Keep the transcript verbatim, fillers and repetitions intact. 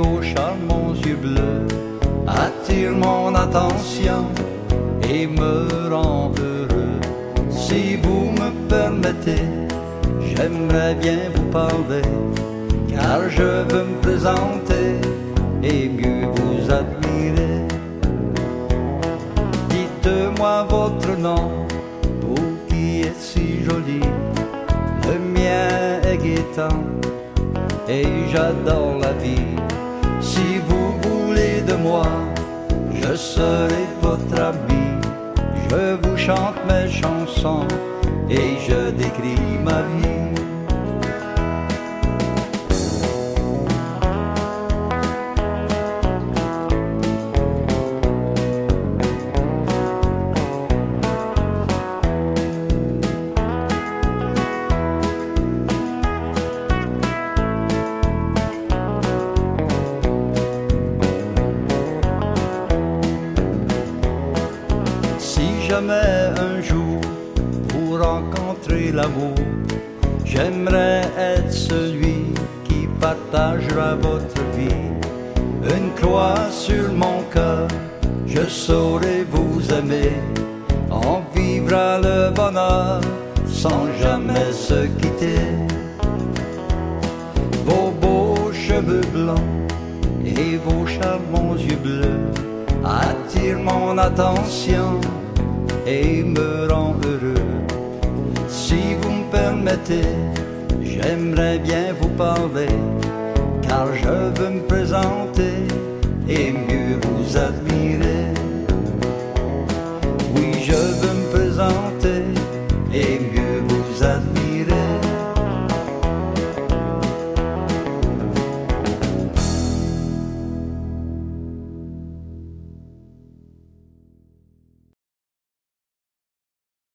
vos charmants yeux bleus attirent mon attention et me rend heureux. Si vous me permettez, j'aimerais bien vous parler, car je veux me présenter et mieux vous admirer. Dites-moi votre nom, vous qui êtes si jolie. Le mien est Gaétan et j'adore la vie. Si vous voulez de moi, je serai votre ami. Je vous chante mes chansons et je décris ma vie. Si jamais un jour vous rencontrez l'amour, j'aimerais être celui qui partagera votre vie. Une croix sur mon cœur, je saurai vous aimer. On vivra le bonheur sans jamais se quitter. Vos beaux cheveux blancs et vos charmants yeux bleus attirent mon attention et me rend heureux. Si vous me permettez, j'aimerais bien vous parler, car je veux me présenter et mieux vous admirer.